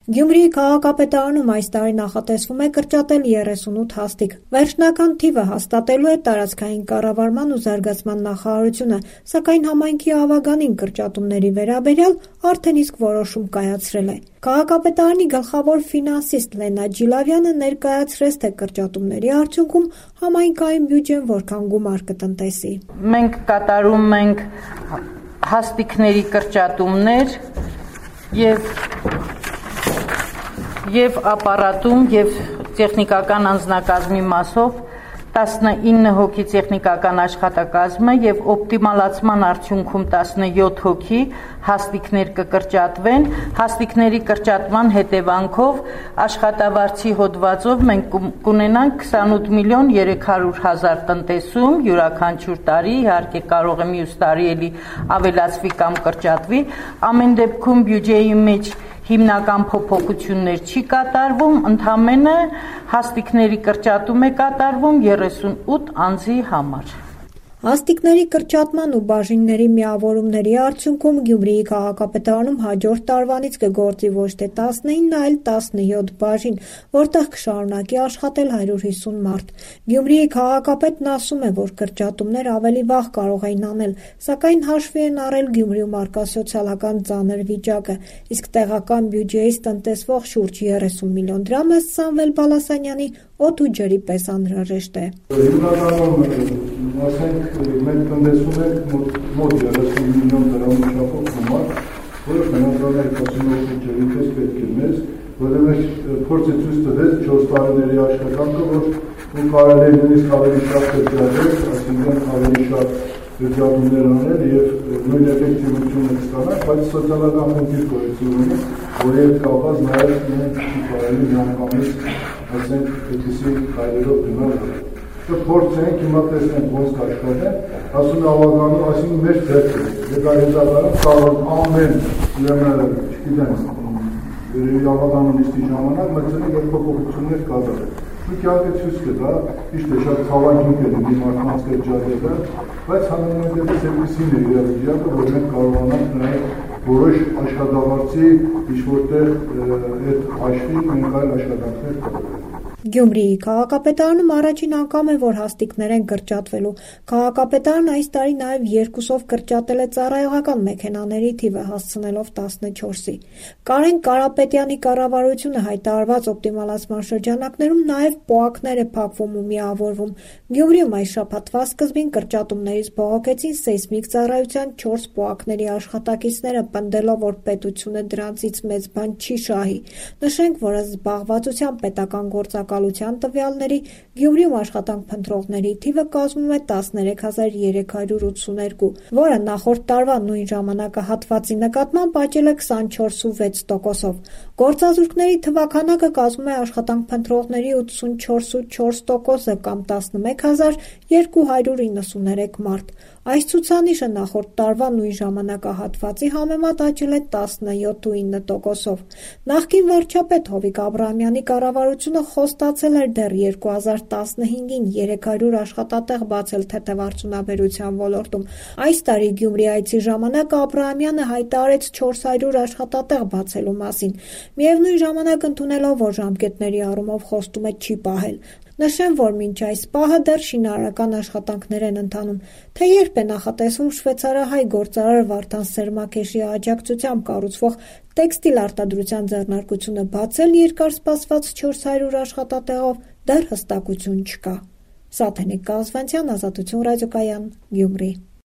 Գյումրիի քաղաքապետարանում այս տարի նախատեսվում է կրճատել 38 հաստիկ։ Վերջնական թիվը հաստատելու է տարածքային կառավարման ու զարգացման նախարարությունը, սակայն համայնքի ավագանին կրճատումների վերաբերյալ արդեն իսկ որոշում կայացրել է։ Քաղաքապետարանի գլխավոր ֆինանսիստ Լենա Ջիլավյանը ներկայացրեց, թե կրճատումների արդյունքում համայնքային բյուջեն որքան գումար կտնտեսի։ Մենք կատարում ենք հաստիկների կրճատումներ եւ ապարատում եւ տեխնիկական անձնակազմի մասով 19 հոգի տեխնիկական աշխատակազմը եւ օպտիմալացման արդյունքում 17 հոգի հաստիկներ կկրճատվեն։ Հաստիկների կրճատման հետևանքով աշխատավարձի հոդվածով մենք կունենանք 28 միլիոն 300 հազար տնտեսում յուրաքանչյուր տարի, իհարկե կարող է մյուս տարի էլի ավելացվի կամ կրճատվի։ Ամեն դեպքում բյուջեի մեջ հիմնական փոփոխություններ չի կատարվում, ընդամենը հաստիկների կրճատում է կատարվում 38 անձի համար։ Հաստիկների կրճատման ու բաժինների միավորումների արդյունքում Գյումրիի քաղաքապետարանում հաջորդ տարվանից կգործի ոչ թե 19, այլ 17 բաժին, որտեղ կշարունակի աշխատել 150 մարդ։ Գյումրիի քաղաքապետն ասում է, որ կրճատումներ ավելի վաղ կարող էին անել, սակայն հաշվի են առել Գյումրիում առկա սոցիալական ծանր վիճակը, իսկ տեղական բյուջեից տնտեսվող շուրջ 30 միլիոն դրամը Սամվել Բալասանյանի օդ ու ջրի պես անհրաժեշտ է։ Մենք տնտեսում ենք մոտ 30 միլիոն դրամի չափով գումար, որը բնականաբար կասինոյի ջրի պես պետք է մեզ, որովհետև փորձը ցույց տվեց 4 տարիների աշխատանքը, որ կարելի է նույնիսկ ավելի շատ կրճատել, այսինքն ավելի շատ կրճատումներ անել եւ նույն էֆեկտիվությունը ստանալ, բայց սոցիալական խնդիր գոյություն ունի, որի հետ կապված նաեւ չի կարելի միանգամից, ասենք, այդպիսի հայերով գնալ։ Փորձենք հիմա տեսնենք ոնց կաշխատեն, ասում է ավագանում, այսինքն մեր ձեռքն է, եւ այդ հետագայում կարող ամեն ուրեմն, չգիտեմ, ավագանում նիստի ժամանակ մտցնենք այդ փոփոխություններ կատարել։ Մի քանի ցույց կտա, ճիշտ է, շատ ցավալին է դի մարդկանց կրճատելը, բայց համենայնպես այդպեսին է իրավիճակը, որ մենք կարողանանք նաեւ որոշ աշխատավարձի ինչ-որտեղ այդ հաշվի մենք այլ աշխատանքներ կատարենք։ Գյումրիի քաղաքապետարանում առաջին անգամ է, որ հաստիկներ են կրճատվելու։ Քաղաքապետարն այս տարի նաև 2-ով կրճատել է ծառայողական մեքենաների թիվը, հասցնելով 14-ի։ Կարեն Կարապետյանի կառավարությունը հայտարարված օպտիմալացման շրջանակներում նաև պոակներ է փակվում ու միավորվում։ Գյումրիում այս շաբաթվա սկզբին կրճատումներից բողոքեցին սեյսմիկ ծառայության 4 պոակների աշխատակիցները, պնդելով, որ պետությունը դրանցից մեծ բան չի շահի։ Նշենք, որ զբաղվածության պետական գործակալության տվյալների Գյումրիում աշխատանք փնտրողների թիվը կազմում է 13382, որը նախորդ տարվա նույն ժամանակահատվածի նկատմամբ աճել է 24.6%-ով։ Գործազուրկների թվաքանակը կազմում է աշխատանք փնտրողների 84.4%-ը կամ 11293 մարդ։ Այս ցուցանիշը նախորդ տարվա նույն ժամանակահատվածի համեմատ աճել է 17.9%-ով։ Նախկին վարչապետ Հովիկ Աբրահամյանի կառավարությունը խոստացել էր դեռ 2015-ին 300 աշխատատեղ բացել թեթևարդյունաբերության ոլորտում։ Այս տարի Գյումրի այցի ժամանակ Աբրահամյանը հայտարարեց 400 աշխատատեղ բացելու մասին։ Միևնույն ժամանակ ընդունելով, որ ժամկետների առումով խոստումը չի պահել։ Նշեմ, որ մինչ այս պահը դեռ շինարարական աշխատանքներ են ընթանում, թե երբ է նախատեսվում շվեյցարահայ գործարար Վարդան Սերմակեշի աջակցությամբ կառուցվող տեքստիլ արտադրության ձեռնարկությունը բացել երկար սպասված 400 աշխատատեղով, դեռ հստակություն չկա։ Սաթենիկ Կազվանցյան, Ազատություն ռադիոկայան, Գյումրի։